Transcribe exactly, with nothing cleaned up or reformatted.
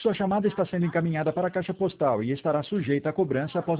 Sua chamada está sendo encaminhada para a caixa postal e estará sujeita a cobrança após